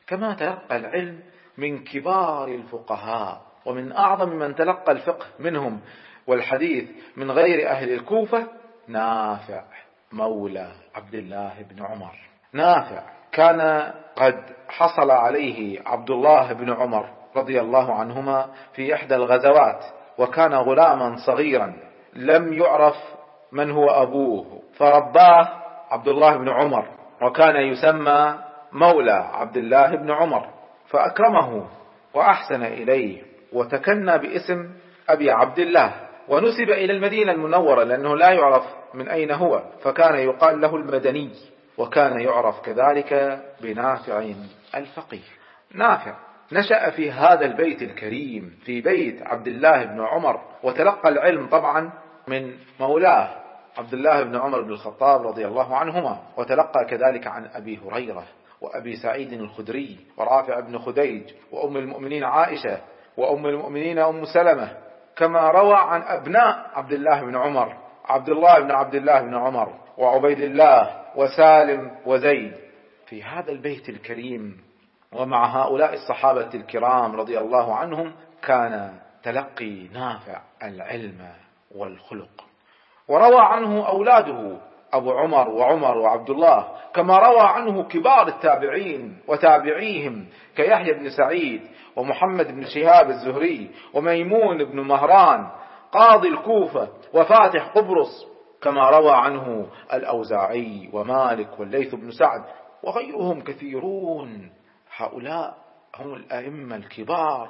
كما تلقى العلم من كبار الفقهاء ومن أعظم من تلقى الفقه منهم والحديث من غير أهل الكوفة نافع مولى عبد الله بن عمر. نافع كان قد حصل عليه عبد الله بن عمر رضي الله عنهما في إحدى الغزوات، وكان غلاما صغيرا لم يعرف من هو أبوه، فرباه عبد الله بن عمر، وكان يسمى مولى عبد الله بن عمر، فأكرمه وأحسن إليه وتكنى باسم أبي عبد الله، ونسب إلى المدينة المنورة لأنه لا يعرف من أين هو، فكان يقال له المدني، وكان يعرف كذلك بنافع الفقيه. نافع نشأ في هذا البيت الكريم، في بيت عبد الله بن عمر، وتلقى العلم طبعا من مولاه عبد الله بن عمر بن الخطاب رضي الله عنهما، وتلقى كذلك عن أبي هريرة وأبي سعيد الخدري ورافع بن خديج وأم المؤمنين عائشة وأم المؤمنين أم سلمة، كما روى عن أبناء عبد الله بن عمر، عبد الله بن عمر وعبيد الله وسالم وزيد، في هذا البيت الكريم. ومع هؤلاء الصحابة الكرام رضي الله عنهم كان تلقي نافع العلم والخلق. وروى عنه أولاده أبو عمر وعمر وعبد الله، كما روى عنه كبار التابعين وتابعيهم كيحيى بن سعيد ومحمد بن شهاب الزهري وميمون بن مهران قاضي الكوفة وفاتح قبرص، كما روى عنه الأوزاعي ومالك والليث بن سعد وغيرهم كثيرون. هؤلاء هم الأئمة الكبار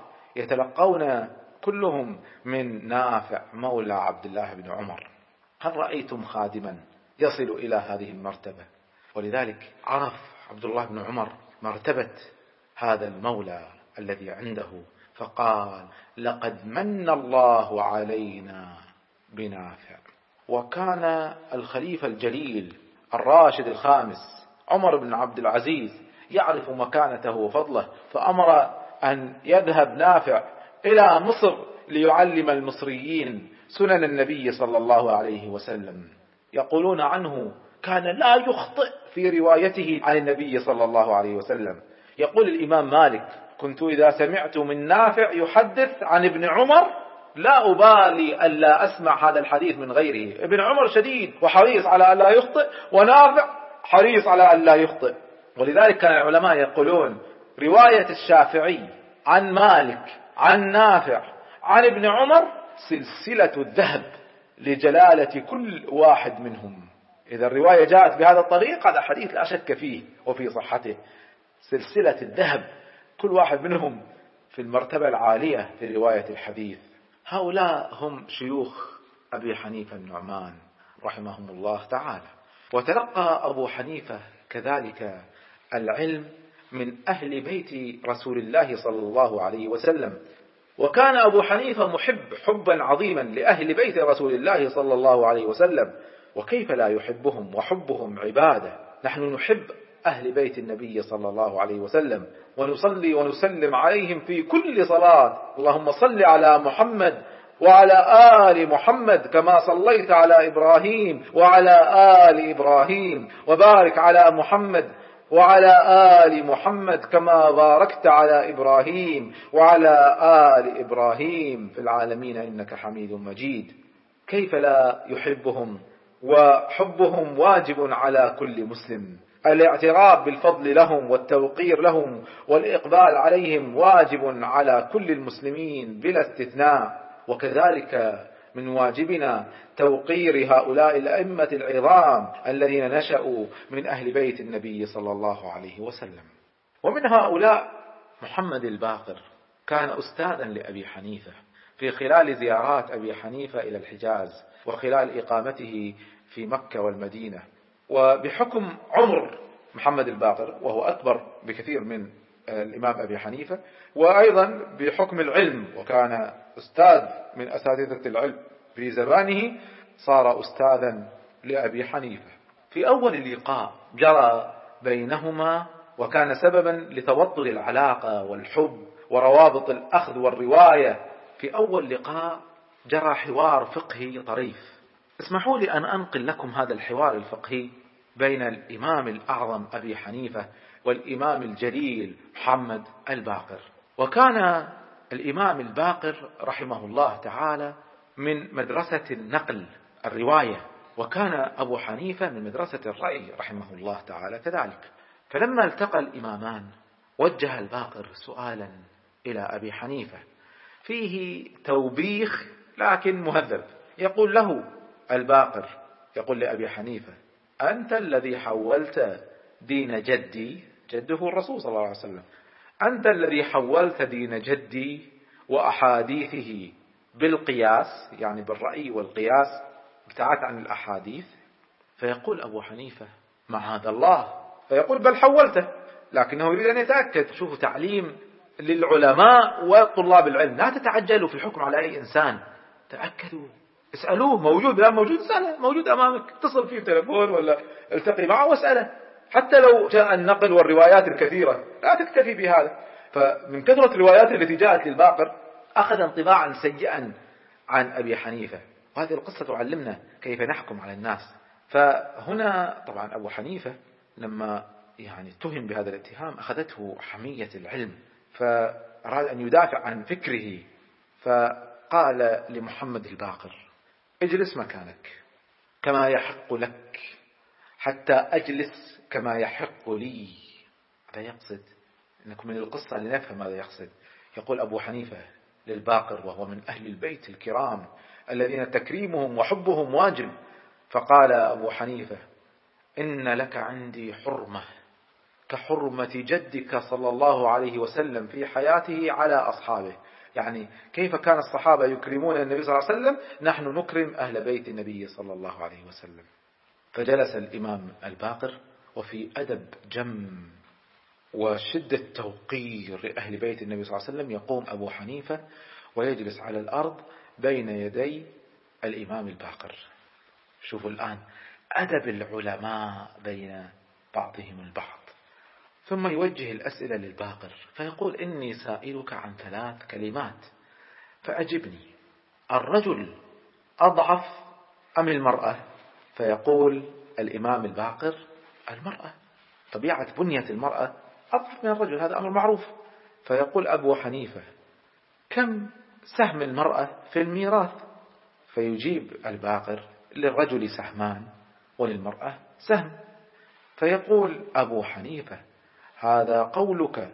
يتلقون كلهم من نافع مولى عبد الله بن عمر. هل رأيتم خادما يصل إلى هذه المرتبة؟ ولذلك عرف عبد الله بن عمر مرتبة هذا المولى الذي عنده، فقال: لقد من الله علينا بنافع. وكان الخليفة الجليل الراشد الخامس عمر بن عبد العزيز يعرف مكانته وفضله، فأمر أن يذهب نافع إلى مصر ليعلم المصريين سنن النبي صلى الله عليه وسلم. يقولون عنه كان لا يخطئ في روايته عن النبي صلى الله عليه وسلم. يقول الإمام مالك: كنت إذا سمعت من نافع يحدث عن ابن عمر لا أبالي ألا أسمع هذا الحديث من غيره. ابن عمر شديد وحريص على ألا يخطئ، ونافع حريص على ألا يخطئ. ولذلك كان العلماء يقولون رواية الشافعي عن مالك عن نافع عن ابن عمر سلسلة الذهب لجلالة كل واحد منهم. إذا الرواية جاءت بهذا الطريق هذا حديث لا شك فيه وفي صحته، سلسلة الذهب، كل واحد منهم في المرتبة العالية في رواية الحديث. هؤلاء هم شيوخ أبي حنيفة النعمان رحمهم الله تعالى. وتلقى أبو حنيفة كذلك العلم من أهل بيت رسول الله صلى الله عليه وسلم، وكان أبو حنيفة محب حبا عظيما لأهل بيت رسول الله صلى الله عليه وسلم، وكيف لا يحبهم وحبهم عبادة. نحن نحب أهل بيت النبي صلى الله عليه وسلم ونصلي ونسلم عليهم في كل صلاة. اللهم صل على محمد وعلى آل محمد كما صليت على إبراهيم وعلى آل إبراهيم، وبارك على محمد وعلى آل محمد كما باركت على إبراهيم وعلى آل إبراهيم في العالمين إنك حميد مجيد. كيف لا يحبهم؟ وحبهم واجب على كل مسلم. الاعتراف بالفضل لهم والتوقير لهم والإقبال عليهم واجب على كل المسلمين بلا استثناء. وكذلك من واجبنا توقير هؤلاء الأئمة العظام الذين نشأوا من أهل بيت النبي صلى الله عليه وسلم. ومن هؤلاء محمد الباقر، كان أستاذا لأبي حنيفة في خلال زيارات أبي حنيفة إلى الحجاز وخلال إقامته في مكة والمدينة. وبحكم عمر محمد الباقر وهو أكبر بكثير من الإمام أبي حنيفة، وأيضا بحكم العلم، وكان أستاذ من أساتذة العلم في زمانه، صار أستاذا لأبي حنيفة. في أول لقاء جرى بينهما وكان سببا لتوطد العلاقة والحب وروابط الأخذ والرواية، في أول لقاء جرى حوار فقهي طريف. اسمحوا لي أن أنقل لكم هذا الحوار الفقهي بين الإمام الأعظم أبي حنيفة والإمام الجليل محمد الباقر. وكان الإمام الباقر رحمه الله تعالى من مدرسة النقل الرواية، وكان أبو حنيفة من مدرسة الرأي رحمه الله تعالى كذلك. فلما التقى الإمامان وجه الباقر سؤالا إلى أبي حنيفة فيه توبيخ لكن مهذب. يقول له الباقر، يقول لأبي حنيفة: أنت الذي حولت دين جدي، جده الرسول صلى الله عليه وسلم، أنت الذي حولت دين جدي وأحاديثه بالقياس، يعني بالرأي والقياس، ابتعدت عن الأحاديث. فيقول أبو حنيفة: معاذ الله. فيقول: بل حولته، لكنه يريد أن يتأكد. شوفوا تعليم للعلماء وطلاب العلم، لا تتعجلوا في الحكم على أي إنسان، تأكدوا، اسألوه، موجود لا موجود اسأله، موجود أمامك، اتصل فيه تلفون ولا التقي معه واسأله، حتى لو جاء النقل والروايات الكثيرة لا تكتفي بهذا. فمن كثرة الروايات التي جاءت للباقر أخذ انطباعا سيئا عن أبي حنيفة، وهذه القصة تعلمنا كيف نحكم على الناس. فهنا طبعا أبو حنيفة لما اتهم بهذا الاتهام أخذته حمية العلم، فأراد أن يدافع عن فكره، فقال لمحمد الباقر: اجلس مكانك كما يحق لك حتى أجلس كما يحق لي. هذا يقصد أنكم من القصة لنفهم ماذا يقصد. يقول أبو حنيفة للباقر وهو من أهل البيت الكرام الذين تكريمهم وحبهم واجب، فقال أبو حنيفة: إن لك عندي حرمة كحرمة جدك صلى الله عليه وسلم في حياته على أصحابه. يعني كيف كان الصحابة يكرمون النبي صلى الله عليه وسلم، نحن نكرم أهل بيت النبي صلى الله عليه وسلم. فجلس الإمام الباقر وفي أدب جم وشدة توقير لأهل بيت النبي صلى الله عليه وسلم يقوم أبو حنيفة ويجلس على الأرض بين يدي الإمام الباقر. شوفوا الآن أدب العلماء بين بعضهم البعض. ثم يوجه الأسئلة للباقر فيقول: إني سائلك عن 3 كلمات فأجبني، الرجل أضعف أم المرأة؟ فيقول الإمام الباقر: المرأة، طبيعة بنية المرأة أضعف من الرجل، هذا أمر معروف. فيقول أبو حنيفة: كم سهم المرأة في الميراث؟ فيجيب الباقر: للرجل سهمان وللمرأة سهم. فيقول أبو حنيفة: هذا قولك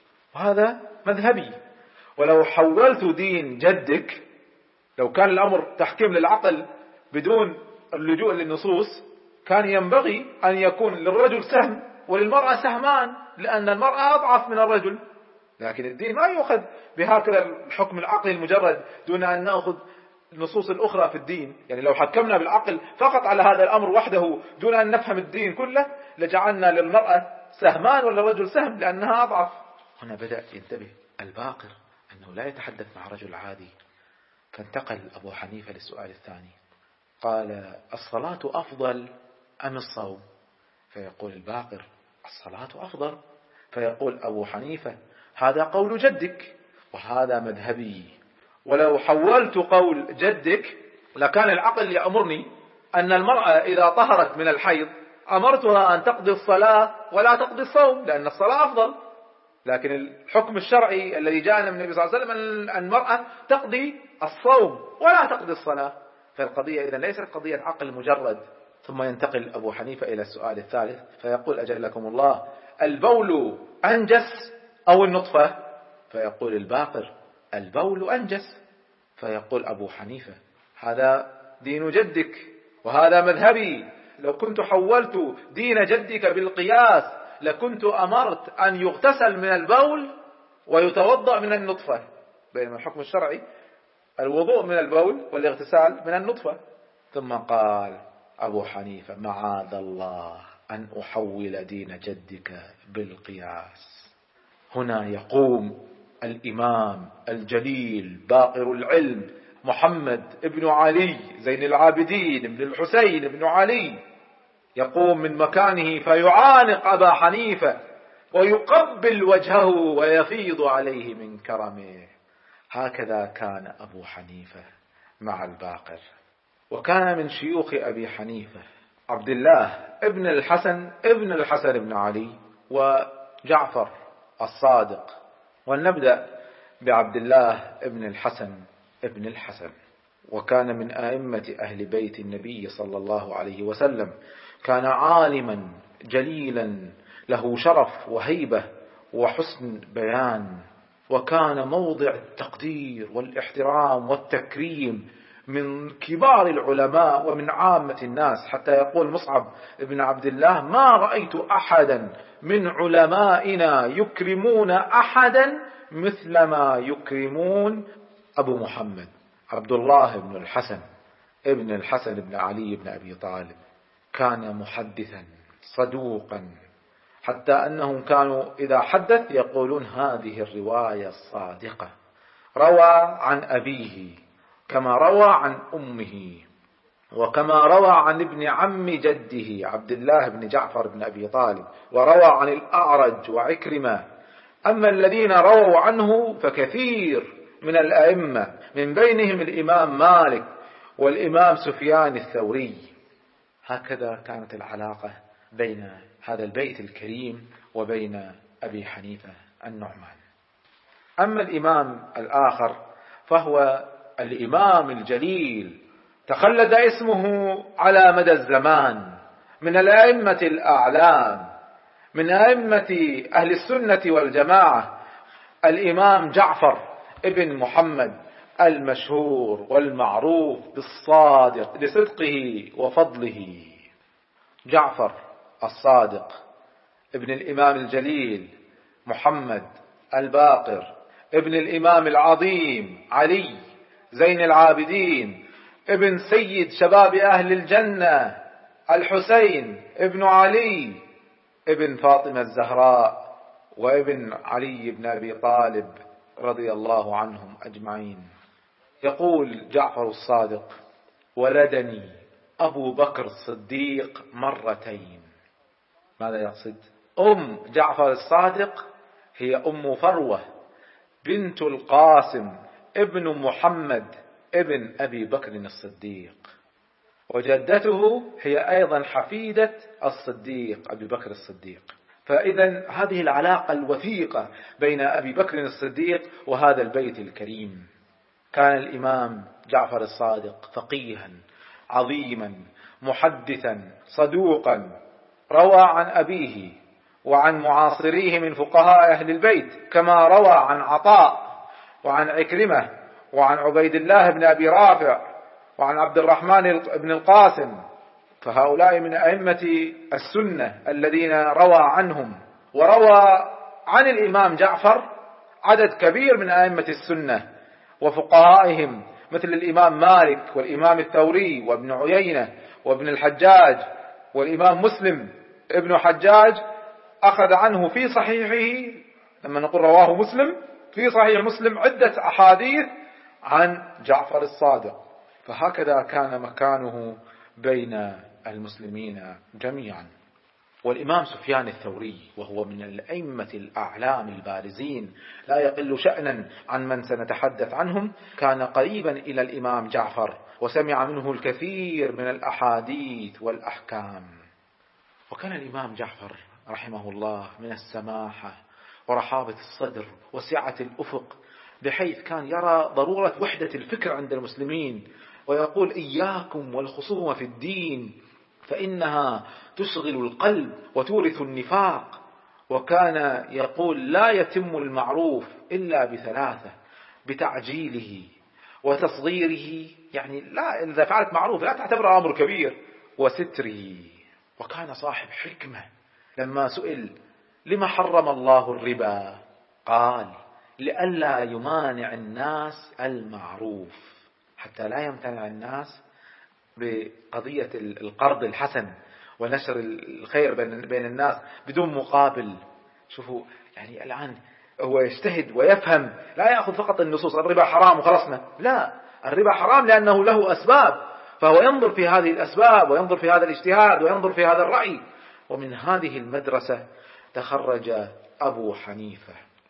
وهذا مذهبي، ولو حولت دين جدك، لو كان الأمر تحكيم للعقل بدون اللجوء للنصوص، كان ينبغي أن يكون للرجل سهم وللمرأة سهمان، لأن المرأة أضعف من الرجل. لكن الدين ما يؤخذ بهكذا الحكم العقلي المجرد دون أن نأخذ النصوص الأخرى في الدين. يعني لو حكمنا بالعقل فقط على هذا الأمر وحده دون أن نفهم الدين كله لجعلنا للمرأة سهمان وللرجل سهم لأنها أضعف. هنا بدأ ينتبه الباقر أنه لا يتحدث مع رجل عادي، فانتقل أبو حنيفة للسؤال الثاني، قال: الصلاة أفضل أم الصوم؟ فيقول الباقر: الصلاة أفضل. فيقول أبو حنيفة: هذا قول جدك وهذا مذهبي، ولو حولت قول جدك لكان العقل يأمرني أن المرأة إذا طهرت من الحيض أمرتها أن تقضي الصلاة ولا تقضي الصوم، لأن الصلاة أفضل. لكن الحكم الشرعي الذي جاءنا من النبي صلى الله عليه وسلم أن المرأة تقضي الصوم ولا تقضي الصلاة. فالقضية إذن ليست قضية عقل مجرد. ثم ينتقل أبو حنيفة إلى السؤال الثالث فيقول: أجلكم الله، البول أنجس أو النطفة؟ فيقول الباقر: البول أنجس. فيقول أبو حنيفة: هذا دين جدك وهذا مذهبي، لو كنت حولت دين جدك بالقياس لكنت أمرت أن يغتسل من البول ويتوضأ من النطفة، بينما الحكم الشرعي الوضوء من البول والاغتسال من النطفة. ثم قال أبو حنيفة: معاذ الله أن أحول دين جدك بالقياس. هنا يقوم الإمام الجليل باقر العلم محمد ابن علي زين العابدين ابن الحسين ابن علي، يقوم من مكانه فيعانق أبا حنيفة ويقبل وجهه ويفيض عليه من كرمه. هكذا كان أبو حنيفة مع الباقر. وكان من شيوخ أبي حنيفة عبد الله ابن الحسن ابن علي، جعفر الصادق. ولنبدأ بعبد الله ابن الحسن ابن الحسن، وكان من آئمة أهل بيت النبي صلى الله عليه وسلم. كان عالما جليلا له شرف وهيبة وحسن بيان، وكان موضع التقدير والاحترام والتكريم من كبار العلماء ومن عامة الناس، حتى يقول مصعب بن عبد الله: ما رأيت أحدا من علمائنا يكرمون أحدا مثل ما يكرمون أبو محمد عبد الله بن الحسن ابن الحسن بن علي بن أبي طالب. كان محدثا صدوقا، حتى أنهم كانوا إذا حدث يقولون: هذه الرواية الصادقة. روى عن أبيه كما روى عن أمه، وكما روى عن ابن عم جده عبد الله بن جعفر بن أبي طالب، وروى عن الأعرج وعكرمة. أما الذين رووا عنه فكثير من الأئمة، من بينهم الإمام مالك والإمام سفيان الثوري. هكذا كانت العلاقة بين هذا البيت الكريم وبين أبي حنيفة النعمان. أما الإمام الآخر فهو الإمام الجليل، تخلد اسمه على مدى الزمان، من الأئمة الأعلام، من أئمة أهل السنة والجماعة، الإمام جعفر ابن محمد المشهور والمعروف بالصادق لصدقه وفضله. جعفر الصادق ابن الإمام الجليل محمد الباقر ابن الإمام العظيم علي زين العابدين ابن سيد شباب أهل الجنة الحسين ابن علي ابن فاطمة الزهراء وابن علي بن أبي طالب رضي الله عنهم أجمعين. يقول جعفر الصادق: ولدني أبو بكر الصديق مرتين. ماذا يقصد؟ أم جعفر الصادق هي أم فروة بنت القاسم ابن محمد ابن أبي بكر الصديق، وجدته هي أيضا حفيدة الصديق أبي بكر الصديق. فإذا هذه العلاقة الوثيقة بين أبي بكر الصديق وهذا البيت الكريم. كان الإمام جعفر الصادق فقيها عظيما محدثا صدوقا، روى عن أبيه وعن معاصريه من فقهاء أهل البيت، كما روى عن عطاء وعن عكرمة وعن عبيد الله بن أبي رافع وعن عبد الرحمن بن القاسم. فهؤلاء من أئمة السنة الذين روى عنهم. وروى عن الإمام جعفر عدد كبير من أئمة السنة وفقهائهم، مثل الإمام مالك والإمام الثوري وابن عيينة وابن الحجاج والإمام مسلم ابن حجاج. أخذ عنه في صحيحه، لما نقول رواه مسلم، في صحيح مسلم عدة أحاديث عن جعفر الصادق. فهكذا كان مكانه بين المسلمين جميعا. والإمام سفيان الثوري وهو من الأئمة الأعلام البارزين، لا يقل شأنا عن من سنتحدث عنهم، كان قريبا إلى الإمام جعفر وسمع منه الكثير من الأحاديث والأحكام. وكان الإمام جعفر رحمه الله من السماحة ورحابة الصدر وسعة الأفق، بحيث كان يرى ضرورة وحدة الفكر عند المسلمين، ويقول: إياكم والخصومة في الدين فإنها تشغل القلب وتورث النفاق. وكان يقول: لا يتم المعروف إلا بثلاثة: بتعجيله وتصغيره، يعني لا، إذا فعلت معروف لا تعتبر أمر كبير، وستره. وكان صاحب حكمة، لما سئل: لما حرم الله الربا؟ قال: لئلا يمانع الناس المعروف، حتى لا يمتنع الناس بقضية القرض الحسن ونشر الخير بين الناس بدون مقابل. شوفوا، يعني الآن هو يجتهد ويفهم، لا يأخذ فقط النصوص الربا حرام وخلصنا، لا، الربا حرام لأنه له أسباب، فهو ينظر في هذه الأسباب وينظر في هذا الاجتهاد وينظر في هذا الرأي. ومن هذه المدرسة تخرج أبو حنيفة.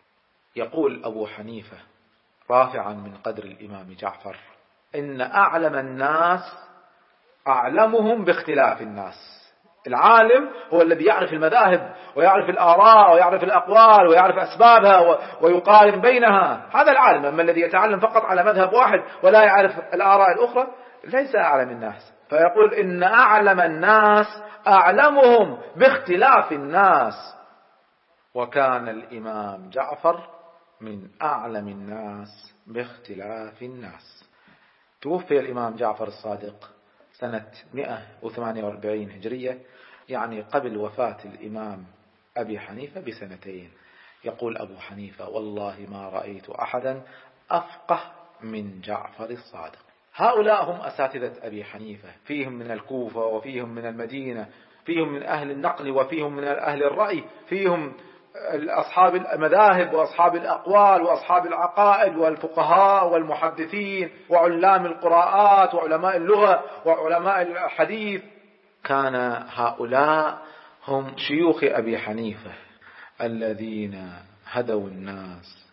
يقول أبو حنيفة رافعا من قدر الإمام جعفر: إن أعلم الناس أعلمهم باختلاف الناس. العالم هو الذي يعرف المذاهب ويعرف الآراء ويعرف الأقوال ويعرف أسبابها ويقارن بينها، هذا العالم. أما الذي يتعلم فقط على مذهب واحد ولا يعرف الآراء الأخرى ليس أعلم الناس. فيقول إن أعلم الناس أعلمهم باختلاف الناس، وكان الإمام جعفر من أعلم الناس باختلاف الناس. توفي الإمام جعفر الصادق سنة 148 هجرية، يعني قبل وفاة الإمام أبي حنيفة بسنتين. يقول أبو حنيفة: والله ما رأيت أحدا أفقه من جعفر الصادق. هؤلاء هم أساتذة أبي حنيفة، فيهم من الكوفة وفيهم من المدينة، فيهم من أهل النقل وفيهم من أهل الرأي، فيهم أصحاب المذاهب وأصحاب الأقوال وأصحاب العقائد والفقهاء والمحدثين وعلام القراءات وعلماء اللغة وعلماء الحديث. كان هؤلاء هم شيوخ أبي حنيفة الذين هدوا الناس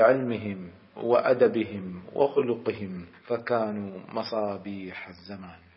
بعلمهم وأدبهم وخلقهم، فكانوا مصابيح الزمان.